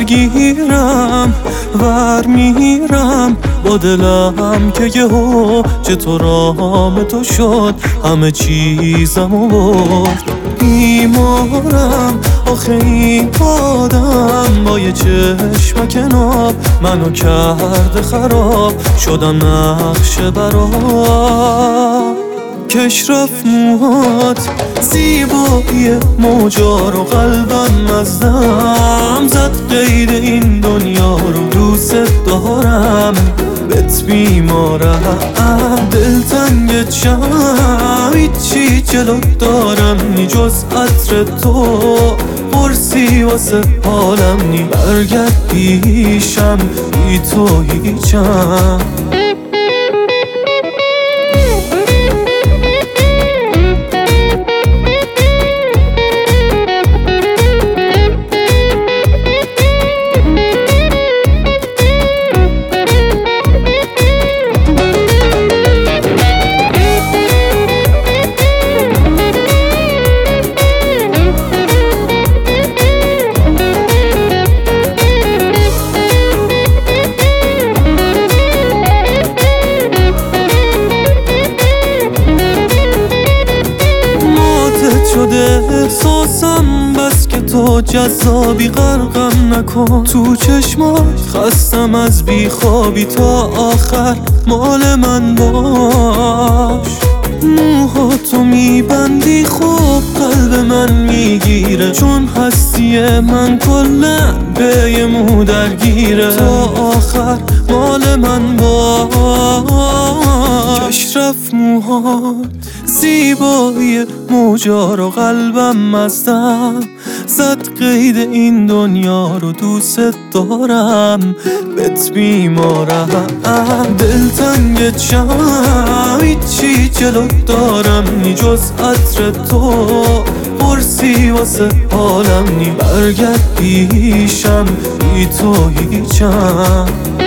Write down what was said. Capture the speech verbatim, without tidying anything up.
میگیرم ور میرم با دلم که یهو چطور رام تو شد همه چیزمو برد. بیمارم آخه این آدم با یه چشمک ناب منو کرده خراب، شدم نقشه برا کش رفت موهات زیبایی موجا رو قلبم مزدم زد قید این دنیا رو دوست دارم بهت بیمارم دلتنگ چم هیچی جلو دارم نی جز عطر تو قرصی واسه حالم نی برگرد پیشم بی تو هیچم. شده احساسم بس که تو جذابی غرقم نکن تو چشمات خستم از بیخوابی تا آخر مال من باش. موهاتو میبندی خوب قلب من میگیره چون هستی من کلا به یه مو درگیره تا آخر مال من باش. کش رفت موهات زیبایی موجا رو قلبم مستم زد قید این دنیا رو دوست دارم بهت بیمارم دلتنگ چم هیچی جلو دارم نی جز عطر تو قرصی واسه حالم نی برگرد پیشم بی تو هیچم.